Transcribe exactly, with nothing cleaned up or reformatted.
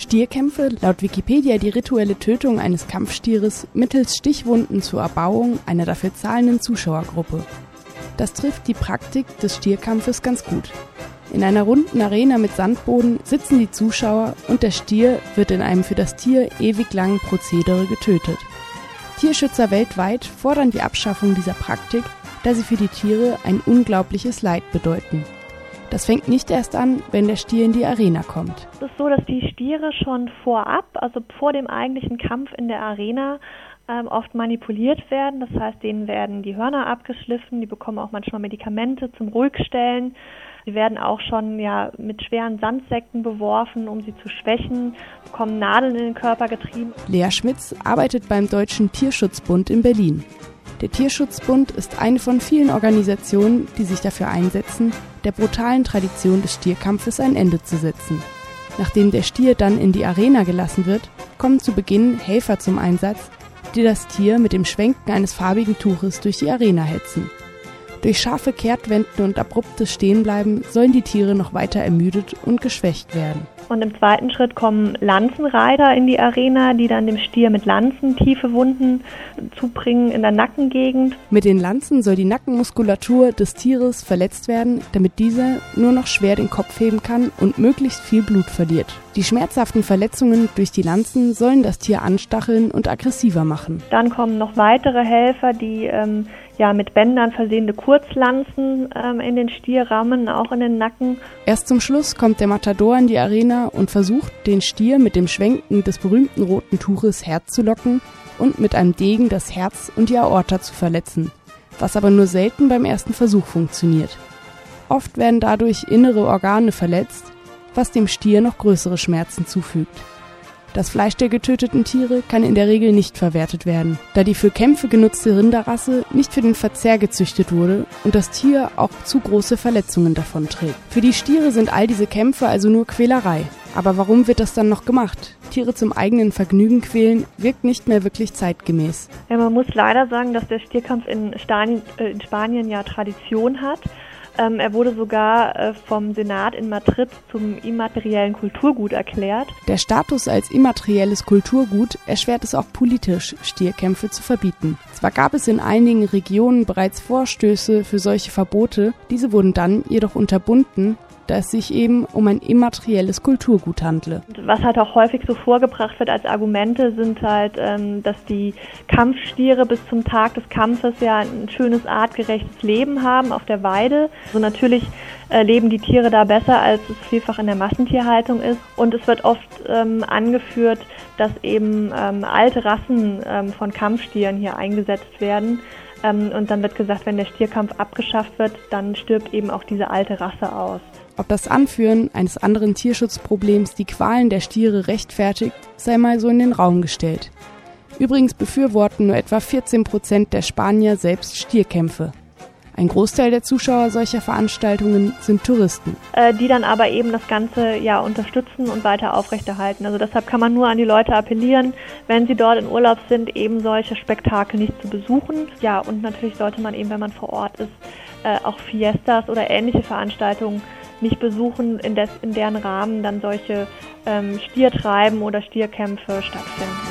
Stierkämpfe, laut Wikipedia die rituelle Tötung eines Kampfstieres mittels Stichwunden zur Erbauung einer dafür zahlenden Zuschauergruppe. Das trifft die Praktik des Stierkampfes ganz gut. In einer runden Arena mit Sandboden sitzen die Zuschauer und der Stier wird in einem für das Tier ewig langen Prozedere getötet. Tierschützer weltweit fordern die Abschaffung dieser Praktik, da sie für die Tiere ein unglaubliches Leid bedeuten. Das fängt nicht erst an, wenn der Stier in die Arena kommt. Es ist so, dass die Stiere schon vorab, also vor dem eigentlichen Kampf in der Arena, ähm, oft manipuliert werden. Das heißt, denen werden die Hörner abgeschliffen, die bekommen auch manchmal Medikamente zum Ruhigstellen. Sie werden auch schon ja, mit schweren Sandsäcken beworfen, um sie zu schwächen, bekommen Nadeln in den Körper getrieben. Lea Schmitz arbeitet beim Deutschen Tierschutzbund in Berlin. Der Tierschutzbund ist eine von vielen Organisationen, die sich dafür einsetzen, der brutalen Tradition des Stierkampfes ein Ende zu setzen. Nachdem der Stier dann in die Arena gelassen wird, kommen zu Beginn Helfer zum Einsatz, die das Tier mit dem Schwenken eines farbigen Tuches durch die Arena hetzen. Durch scharfe Kehrtwenden und abruptes Stehenbleiben sollen die Tiere noch weiter ermüdet und geschwächt werden. Und im zweiten Schritt kommen Lanzenreiter in die Arena, die dann dem Stier mit Lanzen tiefe Wunden zubringen in der Nackengegend. Mit den Lanzen soll die Nackenmuskulatur des Tieres verletzt werden, damit dieser nur noch schwer den Kopf heben kann und möglichst viel Blut verliert. Die schmerzhaften Verletzungen durch die Lanzen sollen das Tier anstacheln und aggressiver machen. Dann kommen noch weitere Helfer, die ähm, ja, mit Bändern versehene Kurzlanzen ähm, in den Stier rammen, auch in den Nacken. Erst zum Schluss kommt der Matador in die Arena und versucht, den Stier mit dem Schwenken des berühmten roten Tuches herzulocken und mit einem Degen das Herz und die Aorta zu verletzen, was aber nur selten beim ersten Versuch funktioniert. Oft werden dadurch innere Organe verletzt, was dem Stier noch größere Schmerzen zufügt. Das Fleisch der getöteten Tiere kann in der Regel nicht verwertet werden, da die für Kämpfe genutzte Rinderrasse nicht für den Verzehr gezüchtet wurde und das Tier auch zu große Verletzungen davonträgt. Für die Stiere sind all diese Kämpfe also nur Quälerei. Aber warum wird das dann noch gemacht? Tiere zum eigenen Vergnügen quälen wirkt nicht mehr wirklich zeitgemäß. Ja, man muss leider sagen, dass der Stierkampf in Spanien, äh, in Spanien ja Tradition hat. Ähm, er wurde sogar äh, vom Senat in Madrid zum immateriellen Kulturgut erklärt. Der Status als immaterielles Kulturgut erschwert es auch politisch, Stierkämpfe zu verbieten. Zwar gab es in einigen Regionen bereits Vorstöße für solche Verbote, diese wurden dann jedoch unterbunden, da es sich eben um ein immaterielles Kulturgut handle. Was halt auch häufig so vorgebracht wird als Argumente, sind halt, ähm, dass die Kampfstiere bis zum Tag des Kampfes ja ein schönes, artgerechtes Leben haben auf der Weide. Also natürlich äh, leben die Tiere da besser, als es vielfach in der Massentierhaltung ist. Und es wird oft ähm, angeführt, dass eben ähm, alte Rassen ähm, von Kampfstieren hier eingesetzt werden. Ähm, und dann wird gesagt, wenn der Stierkampf abgeschafft wird, dann stirbt eben auch diese alte Rasse aus. Ob das Anführen eines anderen Tierschutzproblems die Qualen der Stiere rechtfertigt, sei mal so in den Raum gestellt. Übrigens befürworten nur etwa vierzehn Prozent der Spanier selbst Stierkämpfe. Ein Großteil der Zuschauer solcher Veranstaltungen sind Touristen. Äh, die dann aber eben das Ganze ja unterstützen und weiter aufrechterhalten. Also deshalb kann man nur an die Leute appellieren, wenn sie dort in Urlaub sind, eben solche Spektakel nicht zu besuchen. Ja, und natürlich sollte man eben, wenn man vor Ort ist, äh, auch Fiestas oder ähnliche Veranstaltungen nicht besuchen, in, des, in deren Rahmen dann solche ähm, Stiertreiben oder Stierkämpfe stattfinden.